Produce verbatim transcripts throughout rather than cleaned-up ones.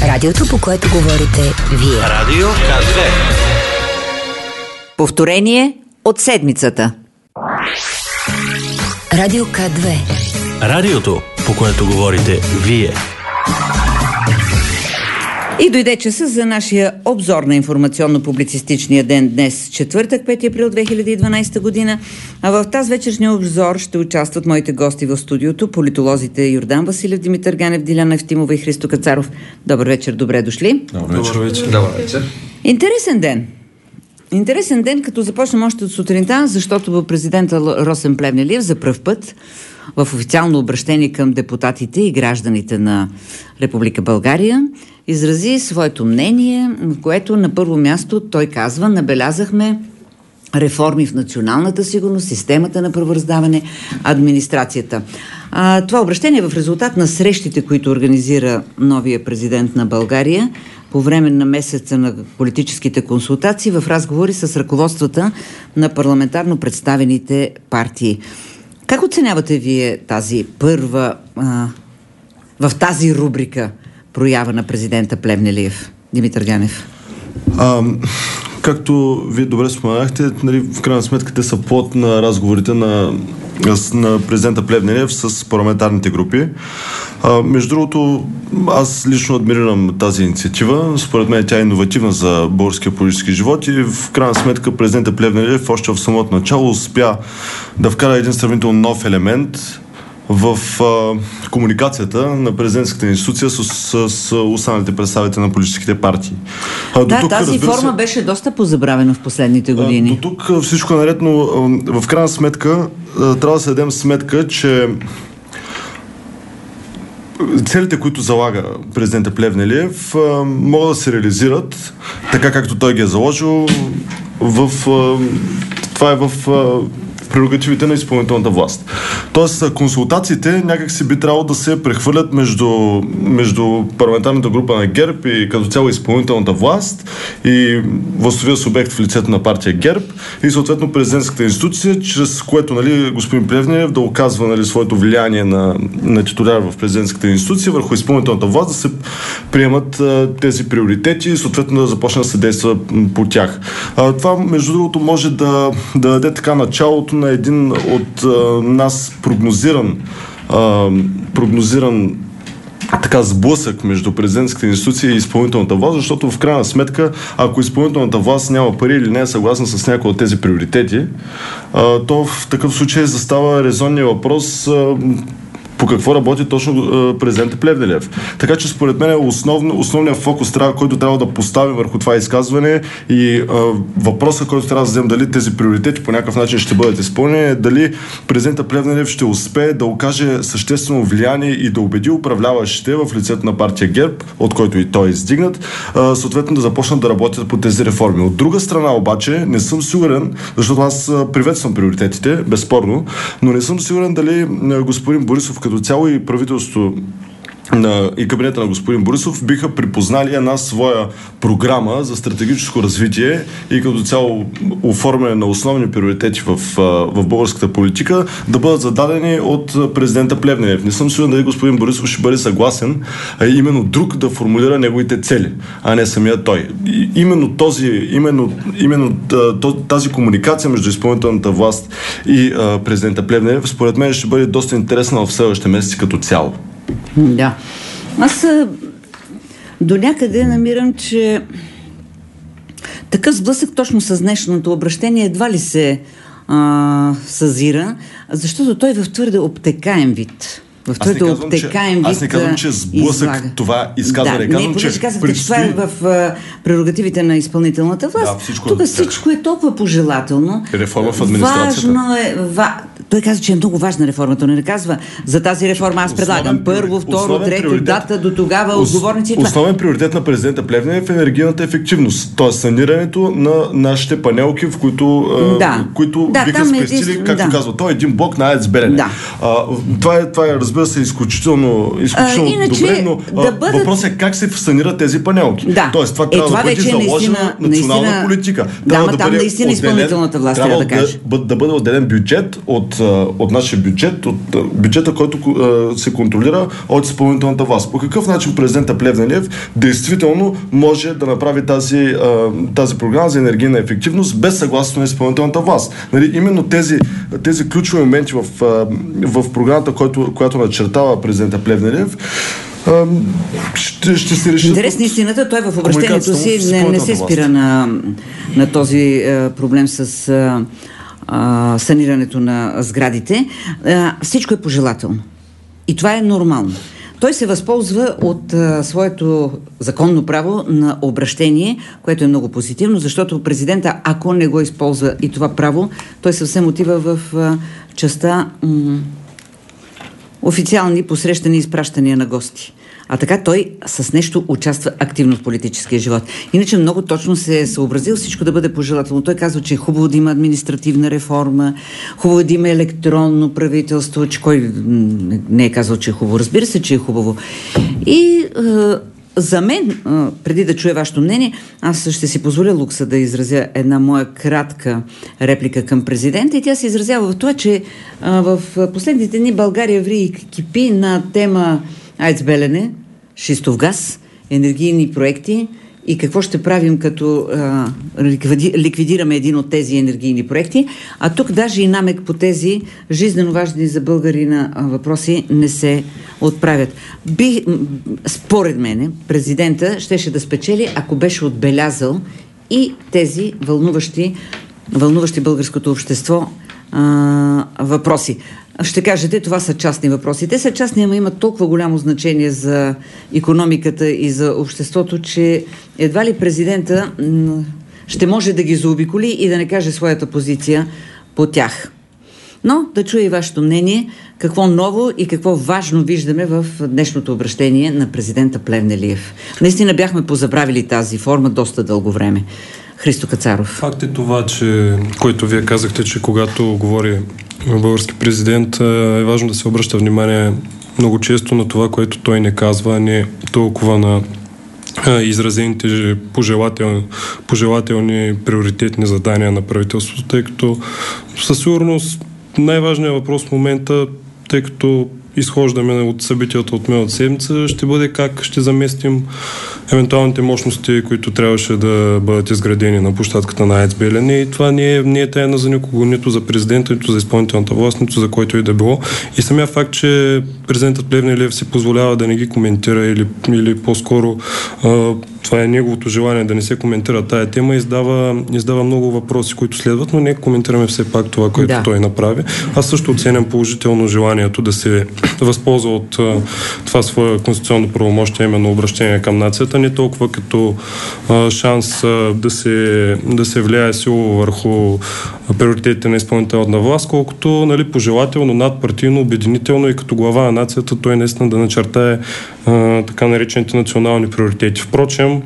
Радиото, по което говорите вие. Радио К две. Повторение от седмицата. Радио К две. Радиото, по което говорите вие. И дойде часа за нашия обзор на информационно-публицистичния ден днес, четвъртък, пети април две хиляди и дванадесета година. А в тази вечерния обзор ще участват моите гости в студиото, политолозите Йордан Василев, Димитър Ганев, Диляна Евтимова и Христо Кацаров. Добър вечер, добре дошли. Добър вечер. Добър вечер. Добър вечер. Интересен ден. Интересен ден, като започнем още от сутринта, защото президента Росен Плевнелиев за пръв път в официално обращение към депутатите и гражданите на Република България изрази своето мнение, в което на първо място той казва: набелязахме реформи в националната сигурност, системата на правораздаване, администрацията. А, това обращение е в резултат на срещите, които организира новия президент на България по време на месеца на политическите консултации в разговори с ръководствата на парламентарно представените партии. Как оценявате вие тази първа, а, в тази рубрика, проява на президента Плевнелиев? Димитър Ганев. А, както вие добре споменахте, нали, в крайна сметка те са плод на разговорите на, на президента Плевнелиев с парламентарните групи. А, между другото, аз лично адмирирам тази инициатива. Според мен тя е иновативна за българския политически живот и в крайна сметка президента Плевнелиев още в самото начало успя да вкара един сравнително нов елемент в а, комуникацията на президентската институция с, с, с останалите представители на политическите партии. А, да, тук, тази форма се, беше доста позабравена в последните години. А, до тук всичко е наред, но а, в крайна сметка а, трябва да се дадем сметка, че целите, които залага президента Плевнелиев, а, могат да се реализират така, както той ги е заложил в... А, това е в... А, прерогативите на изпълнителната власт. Тоест, консултациите някак си би трябвало да се прехвърлят между, между парламентарната група на ГЕРБ и като цяло изпълнителната власт и властовия субект в лицето на партия ГЕРБ и съответно президентската институция, чрез което, нали, господин Плевнелиев да оказва, нали, своето влияние на, на титуляр в президентската институция върху изпълнителната власт, да се приемат а, тези приоритети и съответно да започне да се действа по тях. А, това, между другото, може да, да даде така началото на един от а, нас прогнозиран а, прогнозиран така сблъсък между президентската институция и изпълнителната власт, защото в крайна сметка, ако изпълнителната власт няма пари или не е съгласна с някои от тези приоритети, а, то в такъв случай застава резонния въпрос а, по какво работи точно президента Плевнелиев. Така че според мен основно, основният фокус, трябва, който трябва да поставим върху това изказване и а, въпроса, който трябва да вземем, дали тези приоритети по някакъв начин ще бъдат изпълнени, е дали президента Плевнелиев ще успее да окаже съществено влияние и да убеди управляващите в лицето на партия ГЕРБ, от който и той е издигнат, а, съответно да започнат да работят по тези реформи. От друга страна обаче не съм сигурен, защото аз приветствам приоритетите, безспорно, но не съм сигурен дали господин Борисов като цяло и правителството на, и кабинета на господин Борисов биха припознали една своя програма за стратегическо развитие и като цяло оформяне на основни приоритети в, в българската политика да бъдат зададени от президента Плевнелиев. Не съм сигурен дали господин Борисов ще бъде съгласен а именно друг да формулира неговите цели, а не самия той. И именно, този, именно, именно тази комуникация между изпълнителната власт и а, президента Плевнелиев според мен ще бъде доста интересна в следващите месеци като цяло. Да. Аз до някъде намирам, че такъв сблъсък точно с днешното обращение едва ли се а, съзира, защото той в твърде обтекаем вид. В твърде обтекаем вид. Аз не казвам, че сблъсък излага. Това изказване. Да, казвам, не, че казахте, предстои... че това е в а, прерогативите на изпълнителната власт. Да, всичко, Тук всичко е толкова пожелателно. Реформа в администрацията. Важно е... Ва... Той казва, че е много важна реформата. Не казва, за тази реформа аз предлагам основен, първо, второ, трето, дата, до тогава, ос, отговорници. Основен приоритет на президента Плевнелиев е енергийната ефективност. Тоест санирането на нашите панелки, в които, да. които да, биха спестили, един... както да. казва, той е един блок на АЕЦ Белене. Да. А, това, е, това е, разбира се, изключително, изключително а, иначе, добре, но да бъдат... въпросът е как се санират тези панелки. Да. Тоест това трябва е, това да бъде заложена национална политика. Да, ама там наистина изпълнителната власт трябва да каже. Да бъде отделен бюджет от от, от нашия бюджет, от бюджета, който се контролира от изпълнителната власт. По какъв начин президента Плевнелиев действително може да направи тази, тази програма за енергийна ефективност без съгласието на изпълнителната власт? Нали, именно тези, тези ключови моменти в, в програмата, който, която начертава президента Плевнелиев, ще, ще се реши. Интересна истината, той в обращението си не, не се спира на, на този а, проблем с а, а, санирането на сградите. А, всичко е пожелателно. И това е нормално. Той се възползва от а, своето законно право на обращение, което е много позитивно, защото президента, ако не го използва и това право, той съвсем отива в а, частта м- официални посрещани и изпращания на гости. А така той с нещо участва активно в политическия живот. Иначе много точно се е съобразил всичко да бъде пожелателно. Той казва, че е хубаво да има административна реформа, хубаво да има електронно правителство, че кой не е казал, че е хубаво. Разбира се, че е хубаво. И е, за мен, е, преди да чуя вашето мнение, аз ще си позволя лукса да изразя една моя кратка реплика към президента и тя се изразява в това, че е, в последните дни България ври и кипи на тема АЕЦ Белене, шистов газ, енергийни проекти и какво ще правим като а, ликвидираме един от тези енергийни проекти. А тук даже и намек по тези жизнено важни за българина въпроси не се отправят. Би, според мене, президента щеше да спечели, ако беше отбелязал и тези вълнуващи, вълнуващи българското общество а, въпроси. Ще кажете, това са частни въпроси. Те са частни, ама имат толкова голямо значение за икономиката и за обществото, че едва ли президента м- ще може да ги заобиколи и да не каже своята позиция по тях. Но да чуя и вашето мнение, какво ново и какво важно виждаме в днешното обращение на президента Плевнелиев. Наистина бяхме позабравили тази форма доста дълго време. Христо Кацаров. Факт е това, че, което вие казахте, че когато говори български президент, е важно да се обръща внимание много често на това, което той не казва, а не толкова на изразените пожелателни, пожелателни приоритетни задания на правителството, тъй като със сигурност най-важният въпрос в момента, тъй като изхождаме от събитията от миналата седмица, ще бъде как ще заместим евентуалните мощности, които трябваше да бъдат изградени на площадката на АЕЦ Белене. И това не е, не е тайна за никого, нито за президента, нито за изпълнителната власт, нито за който и да било. И самия факт, че президентът Плевнелиев си позволява да не ги коментира или, или по-скоро а, това е неговото желание да не се коментира тая тема, издава, издава много въпроси, които следват, но не коментираме все пак това, което да. той направи. Аз също оценям положително желанието да се възползва от а, това свое конституционно правомощие, именно обращение към нацията, не толкова като а, шанс а, да, се, да се влияе силово върху приоритетите на изпълнителната власт, колкото нали, пожелателно, надпартийно, обединително и като глава на нацията той наистина да начертае а, така наречените национални приоритети. Впрочем,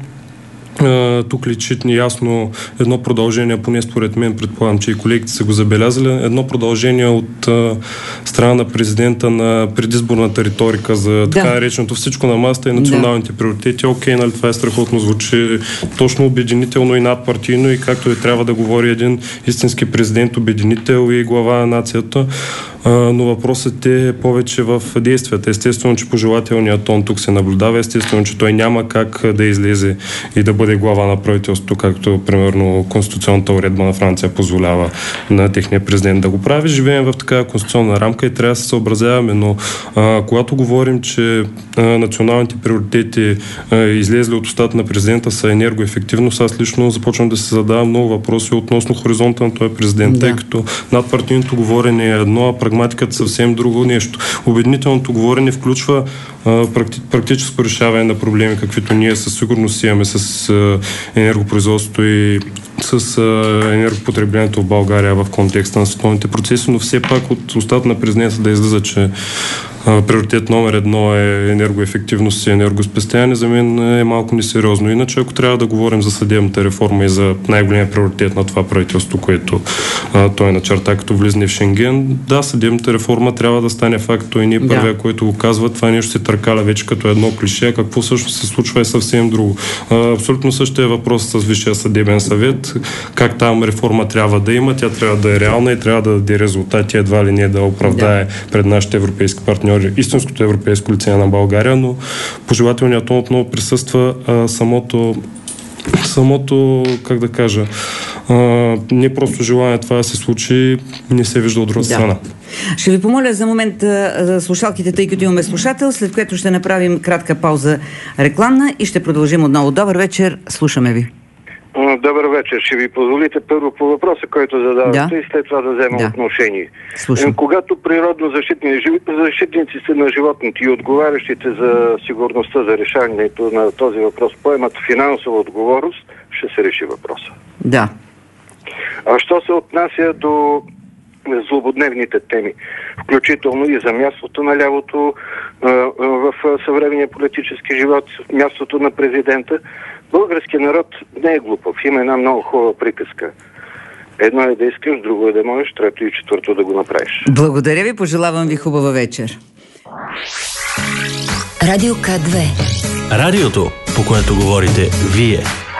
Uh, тук личи ясно едно продължение, поне според мен, предполагам, че и колегите са го забелязали, едно продължение от uh, страна на президента на предизборната риторика за да. така нареченото всичко на масата и националните да. приоритети. Окей, нали, това е страхотно, звучи точно обединително и надпартийно и както и трябва да говори един истински президент, обединител и глава на нацията. Uh, но въпросът е повече в действията. Естествено, че пожелателният тон тук се наблюдава. Естествено, че той няма как да излезе и да бъде глава на правителството, както примерно конституционната уредба на Франция позволява на техния президент да го прави. Живеем в такава конституционна рамка и трябва да се съобразяваме, но uh, когато говорим, че uh, националните приоритети uh, излезли от устата на президента са енергоефективност, аз лично започвам да се задавам много въпроси относно хоризонта на този президент, да. тъй като надпартийното говорене е едно, а прагматиката съвсем друго нещо. Обединителното говорене включва а, практи, практическо решаване на проблеми, каквито ние със сигурност имаме с а, енергопроизводството и с а, енергопотреблението в България в контекста на световните процеси, но все пак от устата на президента да излиза, че а, приоритет номер едно е енергоефективност и енергоспестяване, за мен е малко несериозно. Иначе, ако трябва да говорим за съдебната реформа и за най-големия приоритет на това правителство, което а, той начерта като влизане в Шенген, да, съдебната реформа трябва да стане факт. Той не е първия, да. който го казва. Това нещо се търкаля вече като едно клише. Какво всъщност се случва е съвсем друго. А, абсолютно същия е въпрос с Висшия съдебен съвет. Как там реформа трябва да има, тя трябва да е реална и трябва да даде резултати, едва ли не да оправдае да. пред нашите европейски партньори истинското европейско лице на България, но пожелателният тон отново присъства а, самото самото, как да кажа, а, не просто желание това да се случи, не се вижда от друга да. страна. Ще ви помоля за момент за слушалките, тъй като имаме слушател, след което ще направим кратка пауза рекламна и ще продължим отново. Добър вечер, слушаме ви. Добър вечер. Ще ви позволите първо по въпроса, който задавате, да. и след това да взема да. отношение. Слушам. Когато природно защитни, защитниците на животните и отговарящите за сигурността, за решаването на този въпрос поемат финансова отговорност, ще се реши въпроса. Да. А що се отнася до злободневните теми, включително и за мястото на лявото в съвременния политически живот, мястото на президента, българският народ не е глупав. Има една много хубава приказка. Едно е да искаш, друго е да можеш, трето и четвърто да го направиш. Благодаря ви, пожелавам ви хубава вечер. Радио К две. Радиото, по което говорите вие.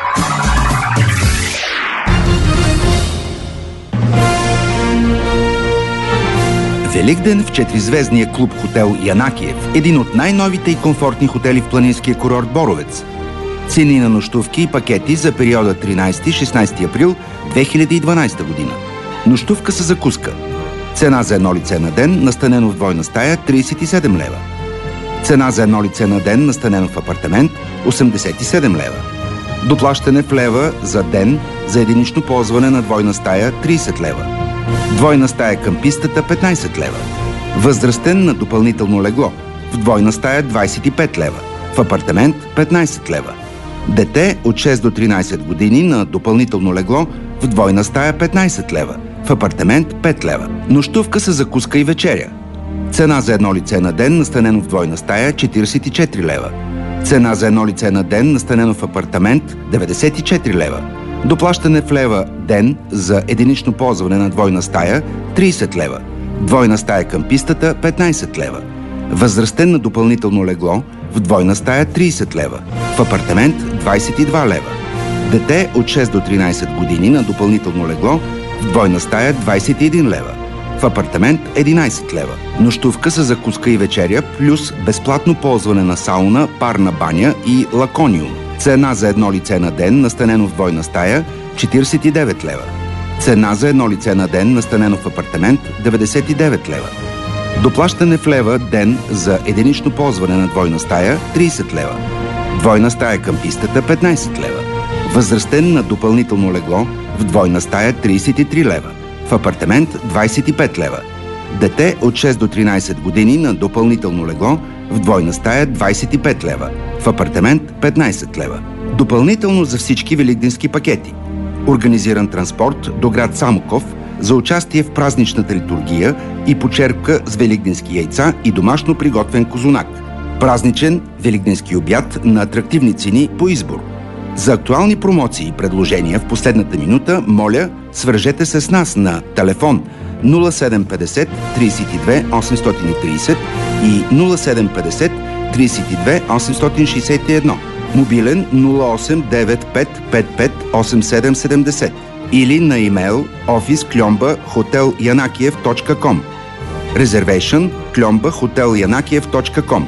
Великден в четиризвездния клуб хотел Янакиев, един от най-новите и комфортни хотели в планинския курорт Боровец. Цени на нощувки и пакети за периода тринайсети до шестнайсети април две хиляди и дванайсета година. Нощувка с закуска. Цена за едно лице на ден, настанено в двойна стая, трийсет и седем лева. Цена за едно лице на ден, настанено в апартамент, осемдесет и седем лева. Доплащане в лева за ден за единично ползване на двойна стая, трийсет лева. Двойна стая към пистата, петнайсет лева. Възрастен на допълнително легло. В двойна стая, двайсет и пет лева. В апартамент, петнайсет лева. Дете от шест до тринайсет години на допълнително легло. В двойна стая, петнайсет лева. В апартамент, пет лева. Нощувка с закуска и вечеря. Цена за едно лице на ден, настанено в двойна стая, четирийсет и четири лева. Цена за едно лице на ден, настанено в апартамент, деветдесет и четири лева. Доплащане в лева ден за единично ползване на двойна стая, трийсет лева. Двойна стая към пистата, петнайсет лева. Възрастен на допълнително легло, в двойна стая, трийсет лева. В апартамент, двайсет и два лева. Дете от шест до тринайсет години на допълнително легло, в двойна стая, двайсет и един лева. В апартамент, единайсет лева. Нощувка с закуска и вечеря, плюс безплатно ползване на сауна, парна баня и лакониум. Цена за едно лице на ден, настанено в двойна стая, четирийсет и девет лева. Цена за едно лице на ден, настанено в апартамент, деветдесет и девет лева. Доплащане в лева ден за единично ползване на двойна стая, трийсет лева. Двойна стая към пистата, петнайсет лева. Възрастен на допълнително легло, в двойна стая, трийсет и три лева. В апартамент, двайсет и пет лева. Дете от шест до тринайсет години на допълнително легло, в двойна стая, двайсет и пет лева. В апартамент, петнайсет лева. Допълнително за всички великденски пакети. Организиран транспорт до град Самоков за участие в празничната литургия и почерпка с великденски яйца и домашно приготвен козунак. Празничен великденски обяд на атрактивни цени по избор. За актуални промоции и предложения в последната минута, моля, свържете се с нас на телефон нула седем петдесет трийсет и две осемстотин и трийсет и нула седем петдесет трийсет и две осемстотин шейсет и едно, мобилен нула осем девет пет пет пет осем седем седемдесет или на имейл офис кльомба хотел янакиев точка ком, reservation кльомба хотел янакиев точка ком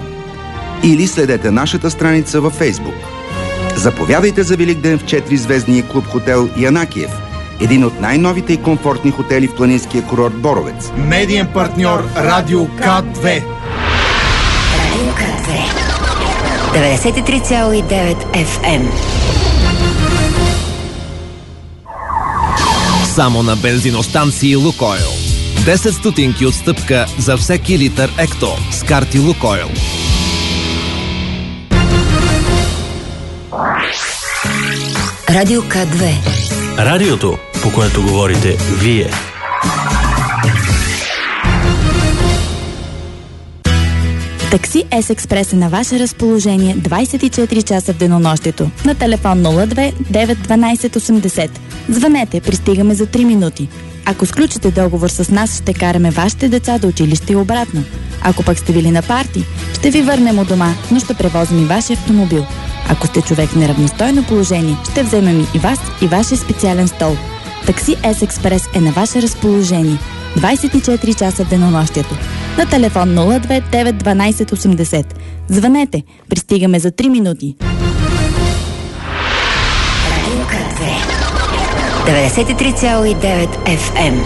или следете нашата страница във Фейсбук. Заповядайте за Великден в четиризвездния клуб хотел Янакиев, един от най-новите и комфортни хотели в планинския курорт Боровец. Медиен партньор Радио К две. Радио К две. деветдесет и три цяло и девет Еф Ем. Само на бензиностанции Лукойл. десет стотинки отстъпка за всеки литър Екто с карти Лукойл. Радио К две. Радиото, по което говорите вие. Такси S-Експрес е на ваше разположение двайсет и четири часа в денонощието на телефон нула две девет дванайсет осемдесет. Звънете, пристигаме за три минути. Ако сключите договор с нас, ще караме вашите деца до училище и обратно. Ако пък сте били на парти, ще ви върнем у дома, но ще превозим и вашия автомобил. Ако сте човек в неравностойно положение, ще вземем и вас и вашия специален стол. Такси S-Експрес е на ваше разположение двайсет и четири часа в денонощието на телефон нула две девет дванайсет осемдесет. Звънете, пристигаме за три минути. Радио К две деветдесет и три цяло и девет Еф Ем.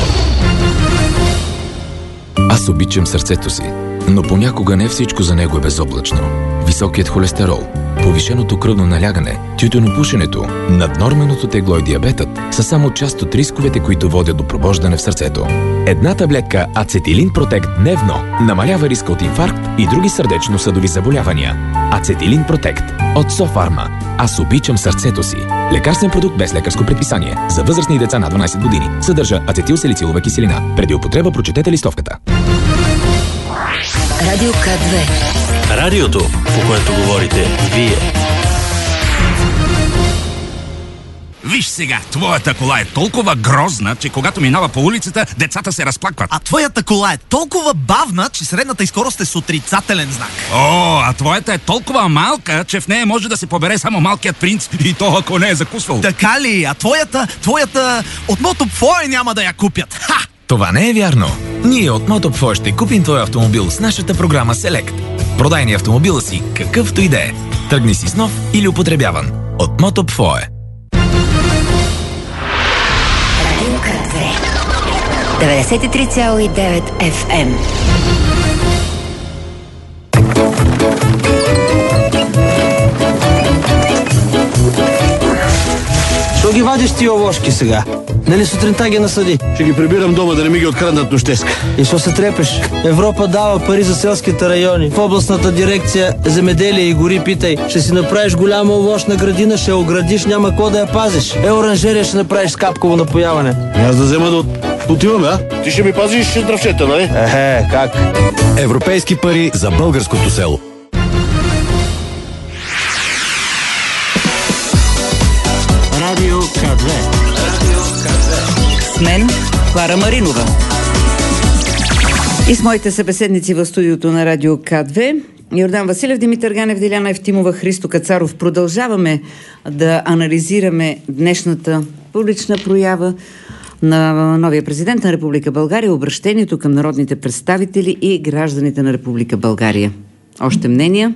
Аз обичам сърцето си, но понякога не всичко за него е безоблачно. Високият холестерол, повишеното кръвно налягане, тютюнопушенето, наднорменото тегло и диабетът са само част от рисковете, които водят до пробождане в сърцето. Една таблетка Ацетилин Протект дневно намалява риска от инфаркт и други сърдечно-съдови заболявания. Ацетилин Протект от Софарма. Аз обичам сърцето си. Лекарствен продукт без лекарско предписание. За възрастни деца над дванайсет години. Съдържа ацетилсалицилова киселина. Преди употреба прочетете листовката. Радио К две. Радиото, по което говорите вие. Виж сега, твоята кола е толкова грозна, че когато минава по улицата, децата се разплакват. А твоята кола е толкова бавна, че средната й скорост е с отрицателен знак. О, а твоята е толкова малка, че в нея може да се побере само малкият принц, и то ако не е закусвал. Така ли? А твоята, твоята от Мотопфое няма да я купят. Ха! Това не е вярно. Ние от Мотопфое ще купим твой автомобил с нашата програма Select. Продай ни автомобила си, какъвто и да е. Тръгни си с нов или употребяван. От Мотопфое. Радио К две деветдесет и три цяло и девет Еф Ем. Що ги вадиш тия овошки сега? Нали сутринта ги насъди? Ще ги прибирам дома да не ми ги откраднат нощеска. И що се трепеш? Европа дава пари за селските райони. В областната дирекция земеделие и гори питай. Ще си направиш голяма овощна градина, ще я оградиш, няма какво да я пазиш. Е, оранжерия ще направиш с капково напояване. Аз да взема да отиваме, а? Ти ще ми пазиш дръвчета, нали? Ехе, как? Европейски пари за българското село. Радио К две. С мен Клара Маринова. И с моите събеседници в студиото на Радио К две. Йордан Василев, Димитър Ганев, Диляна Евтимова, Христо Кацаров. Продължаваме да анализираме днешната публична проява на новия президент на Република България, обращението към народните представители и гражданите на Република България. Още мнения?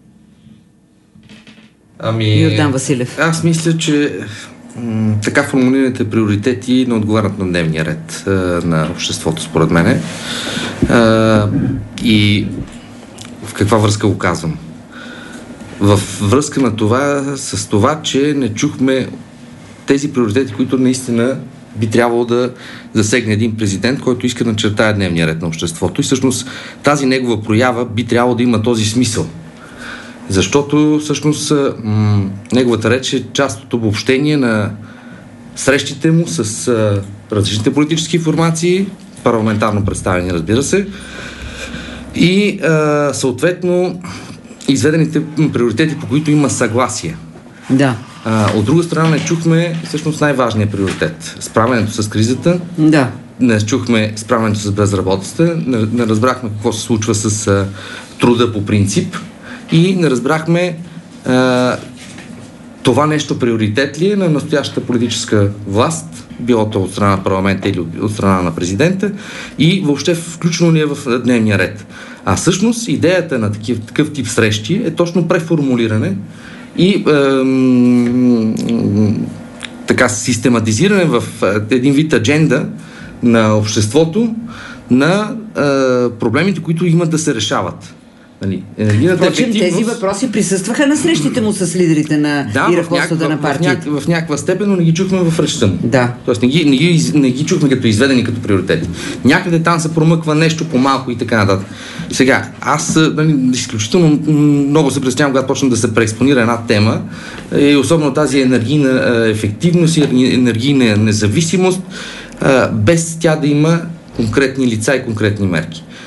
Ами, Йордан Василев. Аз мисля, че м- така формулираните приоритети не отговарят на дневния ред а, на обществото, според мене. А, и в каква връзка го казвам? В връзка на това, с това, че не чухме тези приоритети, които наистина би трябвало да засегне един президент, който иска да начертае дневния ред на обществото. И всъщност тази негова проява би трябвало да има този смисъл. Защото всъщност м- неговата реч е част от обобщение на срещите му с а, различните политически формации, парламентарно представени, разбира се, и а, съответно изведените приоритети, по които има съгласие. Да. А, от друга страна не чухме всъщност най-важният приоритет. Справянето с кризата. Да. Не чухме справянето с безработицата. Не, не разбрахме какво се случва с а, труда по принцип. И не разбрахме а, това нещо приоритет ли е на настоящата политическа власт, било то от страна на парламента или от страна на президента, и въобще включено ли е в дневния ред. А всъщност идеята на такив, такъв тип срещи е точно преформулиране и ем, така систематизиране в един вид адженда на обществото на е, проблемите, които имат да се решават. Нали, Впрочем, тези въпроси присъстваха на срещите му с лидерите на да, и ръководството на партията. В, няк, в някаква степен, но не ги чухме в речта му. Да. Тоест не ги, не, ги, не ги чухме като изведени като приоритети. Някъде там се промъква нещо по-малко и така нататък. Сега, аз нали, изключително много се притеснявам, когато почна да се преекспонира една тема, и особено тази енергийна ефективност и енергийна независимост, без тя да има конкретни лица и конкретни мерки.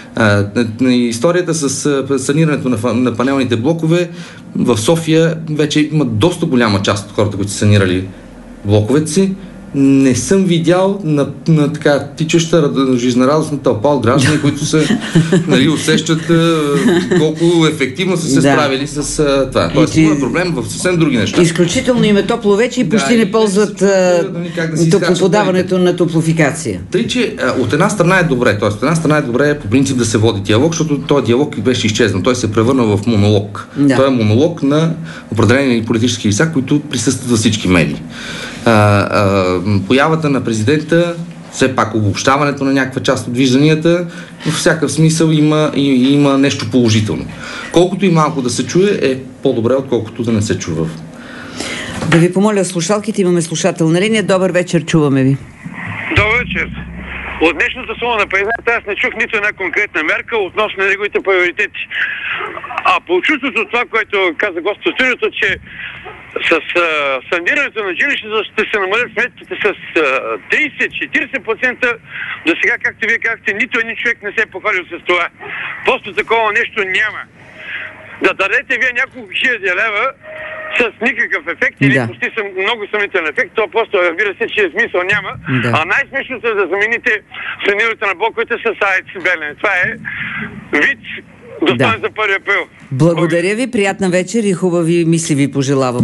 А, историята с а, санирането на, на панелните блокове в София вече има доста голяма част от хората, които са санирали блоковете си. Не съм видял на, на така тичаща жизнерадостна тълпа от граждани, които се нали, усещат а, колко ефективно са се да. справили с а, това. Тоест ти... има проблем в съвсем други неща. Изключително им е топло вече и почти да, не ползват да топлоподаването на топлофикация. Тъй, че а, от една страна е добре, т.е. от една страна е добре по принцип да се води диалог, защото този диалог беше изчезнал. Той се е превърнал в монолог. Да. Той е монолог на определени политически лица, които присъстват във всички медии. А, а, появата на президента, все пак обобщаването на някаква част от вижданията, в всякакъв смисъл има, и, има нещо положително. Колкото и малко да се чуе, е по-добре, отколкото да не се чува. Да ви помоля слушалките, имаме слушател на линия. Добър вечер, чуваме ви. Добър вечер. От днешната сума на президента аз не чух нито една конкретна мерка относно неговите приоритети. А по чувството от това, което каза гост в студиото, че с а, санирането на жилищата ще се намалят сметките с а, трийсет до четирийсет процента. До сега, както вие казахте, нито един човек не се е похвалил с това. Просто такова нещо няма. Да дадете вие няколко хиляди лева с никакъв ефект или да. почти съм, много съмнителен ефект, то просто разбира се, че смисъл няма. Да. А най-смешното е да замените санирането на блоковете с АЕЦ Белене. Това е вид достоен да. за първи април. Благодаря ви, приятна вечер и хубави мисли ви пожелавам.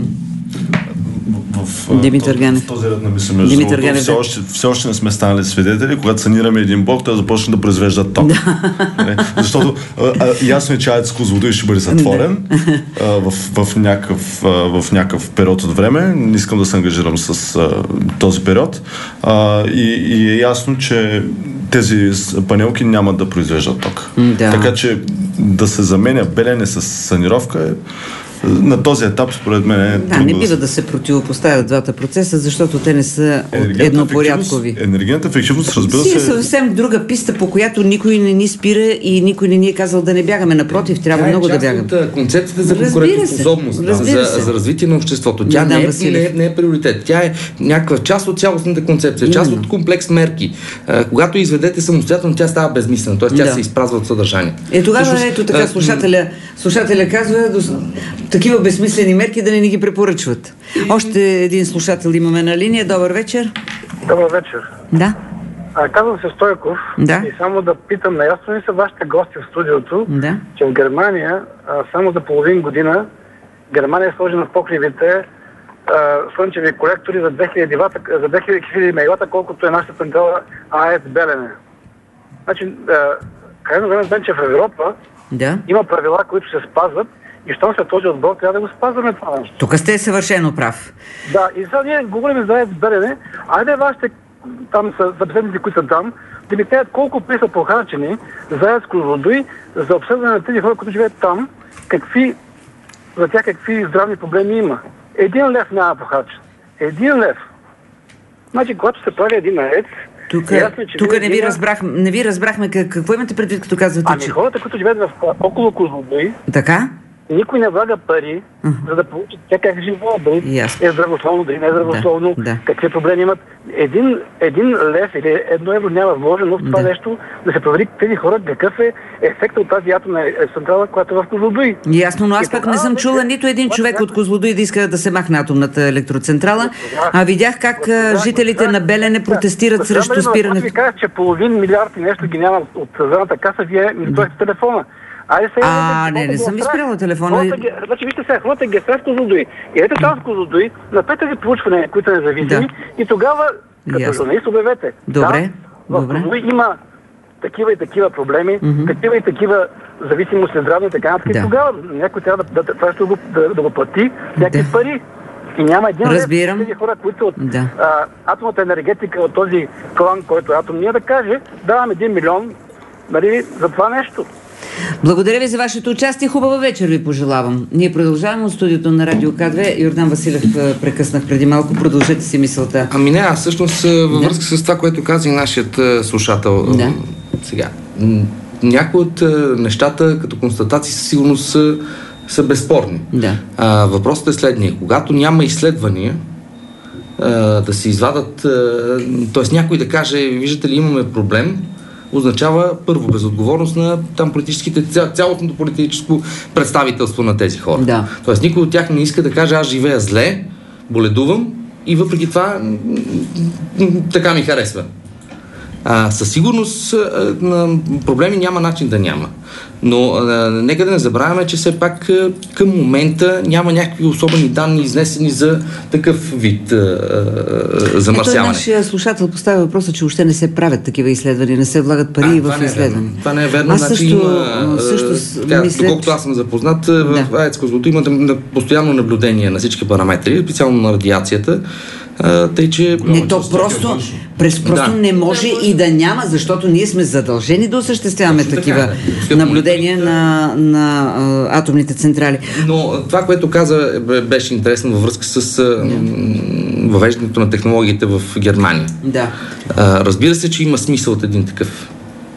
В, Димитър Ганев. В този ред на мисли, между другото, Ганев, все, още, все още не сме станали свидетели, когато санираме един блок, той започне да произвежда ток. Да. Защото а, а, ясно е, че АЕЦ Козлодуй ще бъде затворен а, в, в, някакъв, а, в някакъв период от време. Не искам да се ангажирам с а, този период. А, и, и е ясно, че тези панелки няма да произвеждат ток. Да. Така че да се заменя Белене с санировка е на този етап, според мен е да, не бива да се противопоставят двата процеса, защото те не са еднопорядкови. Енергийната ефективност, разбира се... Си е съвсем друга писта, по която никой не ни спира и никой не ни е казал да не бягаме. Напротив, трябва е много да бягаме. От концепцията за конкурентоспособност, да, за, за развитие на обществото. Тя не, е, не, е, не е приоритет. Тя е някаква част от цялостната концепция, част от комплекс мерки. А, когато изведете самостоятелно, тя става безмислена, т.е. тя да. се изпразва от съдържание. Е, тогава Също, ето така слушателя, слушателя казва такива безсмислени мерки да не ни ги препоръчват. Още един слушател имаме на линия. Добър вечер. Добър вечер. Да. А, казвам се Стойков. Да. И само да питам, наясно ли са вашите гости в студиото, да. че в Германия а, само за половин година Германия сложи на покривите а, слънчеви колектори за две хиляди вата, за две хиляди мегавата, колкото е нашата централа АЕЦ Белене. Значи, а, крайно време знам, че в Европа да. има правила, които се спазват. И щом се този отбор, трябва да го спазваме това нещо. Тук сте съвършено прав. Да, и сега ние говорим за АЕЦ Белене. Айде вашите там са събеседници, които са там, да ми кажат колко пари са похарчени за АЕЦ Козлодуй, за обследване на тези хора, които живеят там, какви, за тях какви здравни проблеми има. Един лев няма похарчен. Един лев. Значи, когато се прави един АЕЦ, тук, тук не, ви разбрах, не ви разбрахме какво имате предвид, като казвате, ами че... хората, които живеят в, около Козлодуй, така? Никой не влага пари, uh-huh. за да получат те как живеят, дали yes. е здравословно, дали не е здравословно, да, да. какви проблеми имат. Един, един лев или едно евро няма вложено в това да. нещо, да се провери тези хора какъв е ефектът от тази атомна централа, която е в Козлодуй. Ясно, но аз пък не съм чула нито един човек от Козлодуй да иска да се махне атомната електроцентрала, а видях как жителите на Белене протестират срещу спирането. Аз ви казах, че половин милиард и нещо ги няма от здравната каса, вие ми стоите телефона. Айде сега, а, не, не съм изпряла телефона. Значи, вижте сега, хората ги са в Козлодуй. И ето там в Козлодуй, напете ви проучване, които са независими, да. и тогава, като журналист, обявете. Добре, да, добре. В Козлодуй има такива и такива проблеми, mm-hmm. такива и такива зависимости здравни и така нататък. Да. И тогава някой трябва да, да, да, да, го, да, да го плати някакви да. пари. И няма един Разбирам. лев тези хора, които от да. а, атомната енергетика, от този клан, който е атомния, да каже, давам един милион, нали, за това нещо. Благодаря ви за вашето участие. Хубава вечер ви пожелавам. Ние продължаваме от студиото на Радио К две. Йордан Василев прекъснах преди малко. Продължете си мисълта. Ами не, аз всъщност във връзка да. с това, което каза и нашият слушател. Да. Сега, някои от нещата като констатации със сигурност са, са безспорни. Да. А, въпросът е следния. Когато няма изследвания, а, да се извадат, т.е. някой да каже, виждате ли, имаме проблем, означава първо безотговорност на там политическите, цялостното политическо представителство на тези хора. Да. Тоест никой от тях не иска да каже аз живея зле, боледувам и въпреки това така ми харесва. А, със сигурност а, проблеми няма начин да няма. Но а, нека да не забравяме, че все пак а, към момента няма някакви особени данни изнесени за такъв вид а, а, замърсяване. Ето нашия слушател поставя въпроса, че още не се правят такива изследвания, не се влагат пари а, в изследвания. Това не е верно. Аз значи също, има, също така, мисля, доколкото аз съм запознат, да. в АЕЦ Козлодуй има постоянно наблюдение на всички параметри, специално на радиацията. А, тъй, че... Не, то просто, през, просто да. не може и да няма, защото ние сме задължени да осъществяваме Точно такива така. наблюдения да. на, на а, атомните централи. Но това, което каза, беше интересно във връзка с а, въвеждането на технологиите в Германия. Да. А, разбира се, че има смисъл от един такъв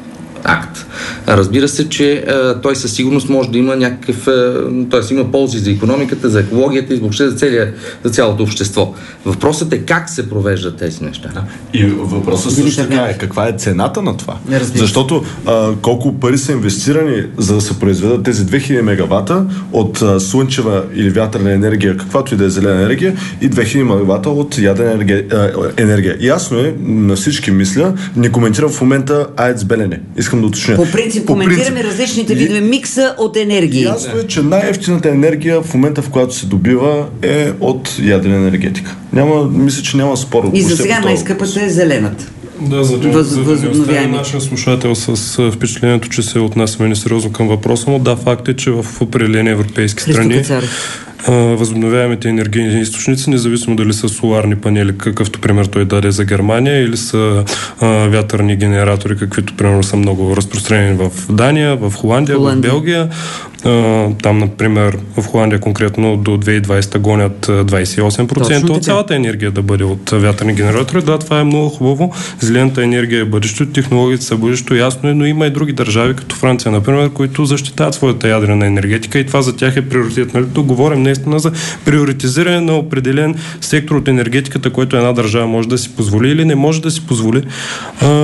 акт. Разбира се, че а, той със сигурност може да има някакъв, т.е. има ползи за икономиката, за екологията и въобще за, целия, за цялото общество. Въпросът е как се провеждат тези неща. Да. И въпросът също така е каква е цената на това. Защото а, колко пари са инвестирани за да се произведат тези две хиляди мегавата от а, слънчева или вятърна енергия, каквато и да е зелена енергия, и две хиляди мегавата от ядрена енергия, а, енергия. Ясно е, на всички мисля, не коментирам в момента АЕЦ Белене. Искам да уточня. По принцип, По коментираме принцип. различните видове микса от енергии. Ясно е, че най-ефтината енергия в момента, в която се добива, е от ядрена енергетика. Няма, мисля, че няма спор. И за сега най-скъпата е зелената. Да, за да, за да не оставя нашия слушател с впечатлението, че се отнасяме несериозно към въпроса, но да, факт е, че в определени европейски страни възобновяемите енергийни източници, независимо дали са соларни панели, какъвто пример той даде за Германия, или са а, вятърни генератори, каквито примерно са много разпространени в Дания, в Холандия, Холандия. в Белгия. А, там, например, в Холандия конкретно до две хиляди и двадесета година двадесет и осем процента от цялата енергия да бъде от вятърни генератори. Да, това е много хубаво. Зелената енергия е бъдещето, технологиите са бъдещето, ясно е, но има и други държави, като Франция, например, които защитават своята ядрена енергетика и това за тях е приоритет. Нали? Тук говорим наистина за приоритизиране на определен сектор от енергетиката, който една държава може да си позволи или не може да си позволи а,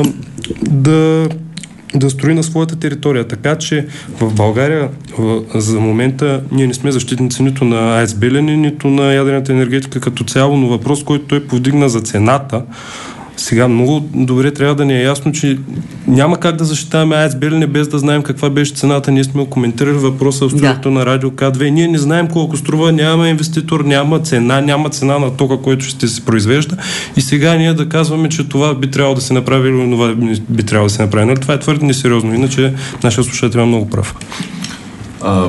да да строи на своята територия. Така че в България в, за момента ние не сме защитници нито на АЕЦ Белене, нито на ядрената енергетика като цяло, но въпрос, който той повдигна за цената, сега много добре трябва да ни е ясно, че няма как да защитаваме АЕЦ Белене без да знаем каква беше цената. Ние сме коментирали въпроса в студиото да. на Радио К две. Ние не знаем колко струва, няма инвеститор, няма цена, няма цена на тока, който ще се произвежда. И сега ние да казваме, че това би трябвало да се направи или това би трябвало да се направи. Но това е твърде несериозно. Иначе нашия слушател е много прав. А...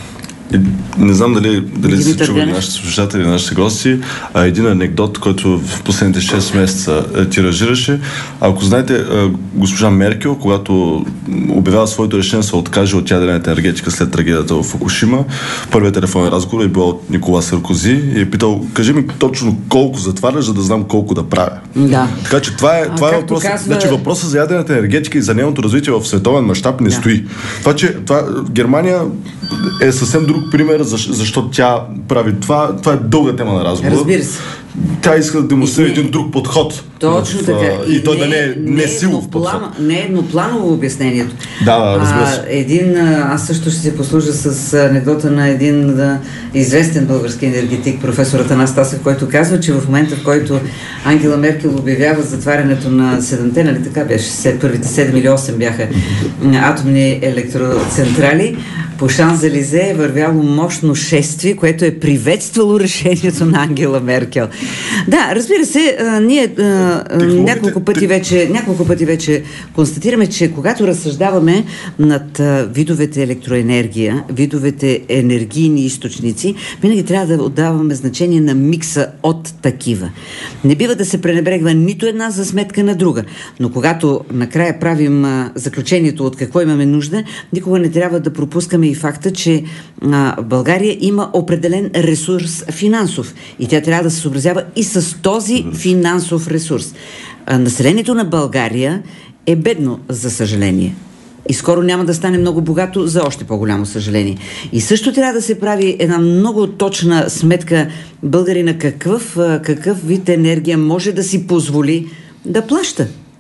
Не знам дали, дали са чували нашите слушатели, нашите гости, а един анекдот, който в последните шест месеца тиражираше. Ако знаете, госпожа Меркел, когато обявява своето решение да се откаже от ядрената енергетика след трагедията в Фукушима, първият телефонен разговор е бил от Никола Саркози и е питал, кажи ми точно колко затваряш, за да знам колко да правя. Да. Така че това е, това е въпросът. Казва... Значи въпросът за ядрената енергетика и за нейното развитие в световен мащаб не да. стои. Това, че това, Германия е съвсем друг пример, защо тя прави това. Това е дълга тема на разговор. Разбира се. Тя иска да демонстрира един друг подход. Точно в, така. И, и той да не е не, не силов подход. Не е еднопланово обяснението. Да, да, разбира се. А, един, аз също ще се послужа с анекдота на един да, известен български енергетик, професор Атанас Тасев, който казва, че в момента, в който Ангела Меркел обявява затварянето на седемте, нали така беше, първите седем или осем бяха атомни електроцентрали, по Шанзелизе е вървяло мощно шествие, което е приветствало решението на Ангела Меркел. Да, разбира се, а, ние а, няколко пъти вече, няколко пъти вече констатираме, че когато разсъждаваме над а, видовете електроенергия, видовете енергийни източници, винаги трябва да отдаваме значение на микса от такива. Не бива да се пренебрегва нито една за сметка на друга. Но когато накрая правим а, заключението от какво имаме нужда, никога не трябва да пропускаме и факта, че а, България има определен ресурс финансов и тя трябва да се съобразява и с този финансов ресурс. А, населението на България е бедно, за съжаление. И скоро няма да стане много богато, за още по-голямо съжаление. И също трябва да се прави една много точна сметка българина какъв, какъв вид енергия може да си позволи да плаща.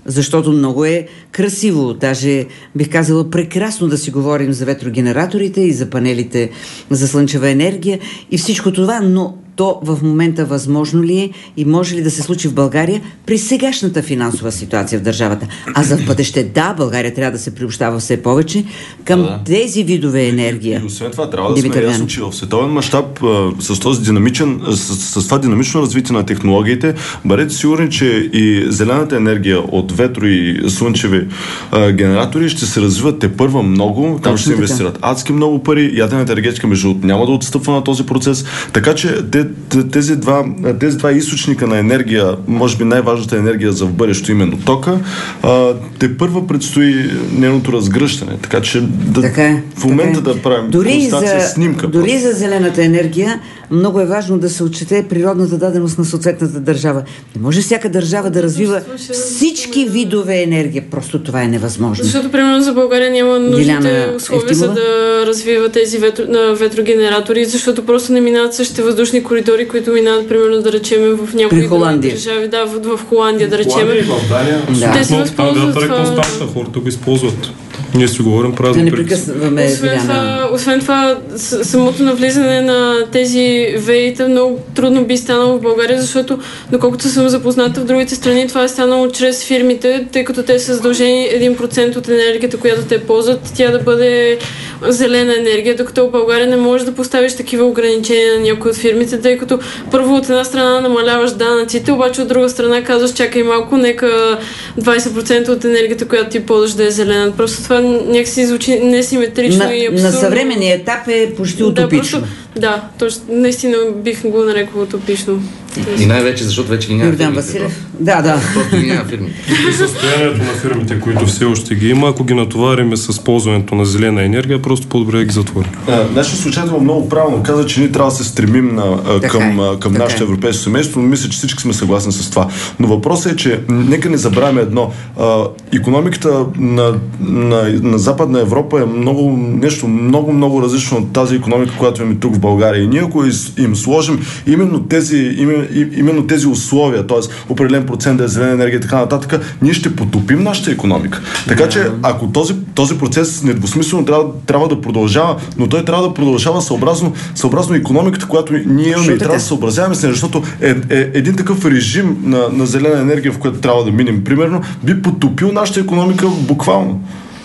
защото много е красиво, даже бих казала прекрасно да си говорим за ветрогенераторите и за панелите за слънчева енергия и всичко това, но то в момента възможно ли е и може ли да се случи в България при сегашната финансова ситуация в държавата? А за в бъдеще, да, България трябва да се приобщава все повече към да. тези видове енергия. И, и освен това, трябва да сме ясно, че в световен мащаб с този динамичен, с, с това динамично развитие на технологиите, бъдете сигурни, че и зелената енергия от ветро и слънчеви а, генератори ще се развиват те първа много, там ще се инвестират адски много пари, ядрената енергетика между другото няма да отстъпва на този процес, така че те Тези два, тези два източника на енергия, може би най-важната енергия за в бъдещето, именно тока, а, те първа предстои нейното разгръщане. Така че да, така е, в момента така е. да правим дори констатация, за, снимка. Дори просто. за зелената енергия много е важно да се отчете природната даденост на съответната държава. Не може всяка държава да развива всички видове енергия. Просто това е невъзможно. Защото, примерно, за България няма нужните условия за да развива тези ветро, на ветрогенератори, защото просто не минават същите въздушни коридори, които минават, примерно, да речем в някои държави. Да, в, в Холандия, да речем. Холандия, в Дания. Да. Те се възползват това. Константа, хората го използват. Ние си говорим празни прекъсваме. Освен това, освен това, самото навлизане на тези веита много трудно би станало в България, защото, доколкото съм запозната в другите страни, това е станало чрез фирмите, тъй като те са задължени един процент от енергията, която те ползват, тя да бъде зелена енергия, докато в България не можеш да поставиш такива ограничения на някои от фирмите, тъй като първо от една страна намаляваш данъците, обаче от друга страна казваш, чакай малко, нека двайсет процента от енергията, която ти ползваш, да е зелена. Просто това някакси звучи несиметрично на, и абсурдно. На съвременния етап е почти утопично. Да, просто, да, точно, наистина бих го нарекла утопично. И най-вече, защото вече ги няма Йордан фирмите. Василев. Да, да. Просто ги няма фирмите. И състоянието на фирмите, които все още ги има, ако ги натовариме с ползването на зелена енергия, просто по-добре да ги затворим. Нашия слушател много правилно каза, че ние трябва да се стремим на, а, към, а, към нашето е. европейско семейство, но мисля, че всички сме съгласни с това. Но въпросът е, че нека не забравяме едно. А, икономиката на, на, на Западна Европа е много, нещо много, много различно от тази икономика, която имаме тук в България. И ние, ако им сложим именно тези, именно, именно тези условия, т.е. определен процент да е зелена енергия и така нататък, ние ще потопим нашата икономика. Така че, ако този, този процес недвусмислено трябва, трябва да продължава, но той трябва да продължава съобразно, съобразно икономиката, която ние имаме и трябва да се съобразяваме с нея, защото е, е, един такъв режим на, на зелена енергия, в който трябва да минем, примерно, би потопил нашата икономика буквално.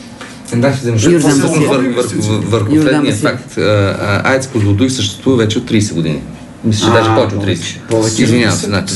Да, ще вземем върху следния факт. АЕЦ Козлодуй съществува вече от трийсет години. Мисля, че даже повече от трийсет. Извинявам се, значи,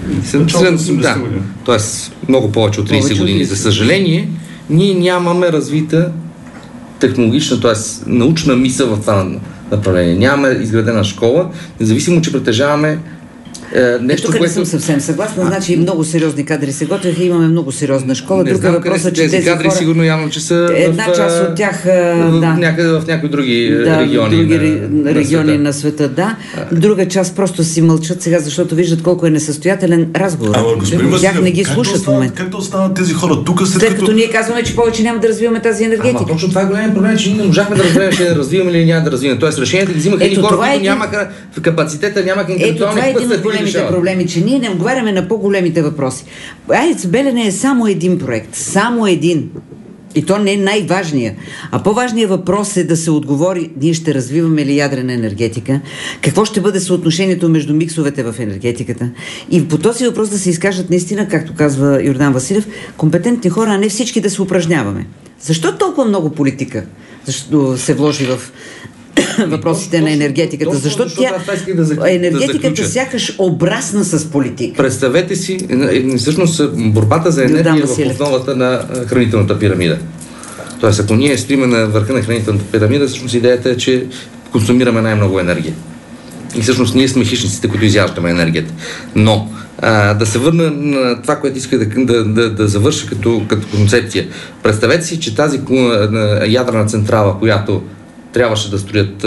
да. Тоест, много повече от трийсет години. За съжаление, ние нямаме развита технологична, т.е. научна мисъл в това направление. Нямаме изградена школа, независимо, че притежаваме нещо, тук което... не съм съвсем съгласна, значи много сериозни кадри се готвят и имаме много сериозна школа. Друг е въпросът, че тези кадри хора... сигурно явно, че са една в, част от тях в, да, някъде в някои други да, региони, други на, региони на, на света, да. Друга част просто си мълчат сега, защото виждат колко е несъстоятелен разговор. Ама, господин Василев, тях не ги слушат в момента. Как да останат тези хора тук, след, след като... като ние казваме, че повече няма да развиваме тази енергетика? Ама точно това е голям проблем, че ние не можахме да разберем, ще да развиваме или няма да развиваме. Тоест решенията ги взимаха едни хора, които нямаха капацитета, нямаха интелектуални капацитет. Ето това е един от големите проблеми, че ние не отговаряме на по-големите въпроси. АЕЦ Белене е само един проект. Само един. И то не е най-важният. А по-важният въпрос е да се отговори, ние ще развиваме ли ядрена енергетика, какво ще бъде съотношението между миксовете в енергетиката. И по този въпрос да се изкажат наистина, както казва Йордан Василев, компетентни хора, а не всички да се упражняваме. Защо толкова много политика Защо се вложи в въпросите точно, на енергетиката? Точно, защото защото тя да за, енергетиката да сякаш обрасна с политика. Представете си, всъщност борбата за енергия е в основата на хранителната пирамида. Тоест, ако ние стоиме на върха на хранителната пирамида, всъщност идеята е, че консумираме най-много енергия. И всъщност ние сме хищниците, които изяждаме енергията. Но а, да се върна на това, което иска да, да, да, да завърша като, като концепция. Представете си, че тази ядрена централа, която трябваше да строят а,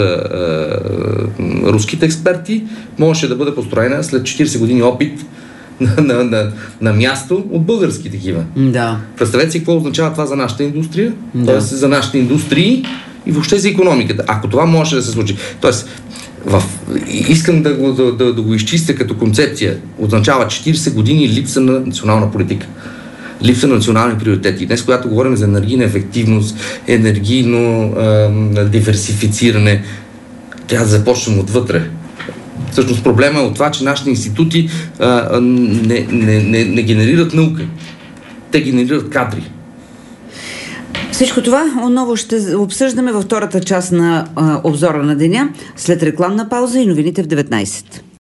а, руските експерти, можеше да бъде построена след четирийсет години опит на, на, на, на място от български такива. Да. Представете си какво означава това за нашата индустрия, да. т.е. за нашите индустрии и въобще за икономиката. Ако това може да се случи. Тоест, в... искам да го, да, да, да го изчистя като концепция. Означава четирийсет години липса на национална политика. Липса на национални приоритети. Днес, когато говорим за енергийна ефективност, енергийно а, диверсифициране, трябва да започнем отвътре. Всъщност проблема е от това, че нашите институти а, не, не, не, не генерират наука. Те генерират кадри. Всичко това отново ще обсъждаме във втората част на а, обзора на деня, след рекламна пауза и новините в деветнайсет.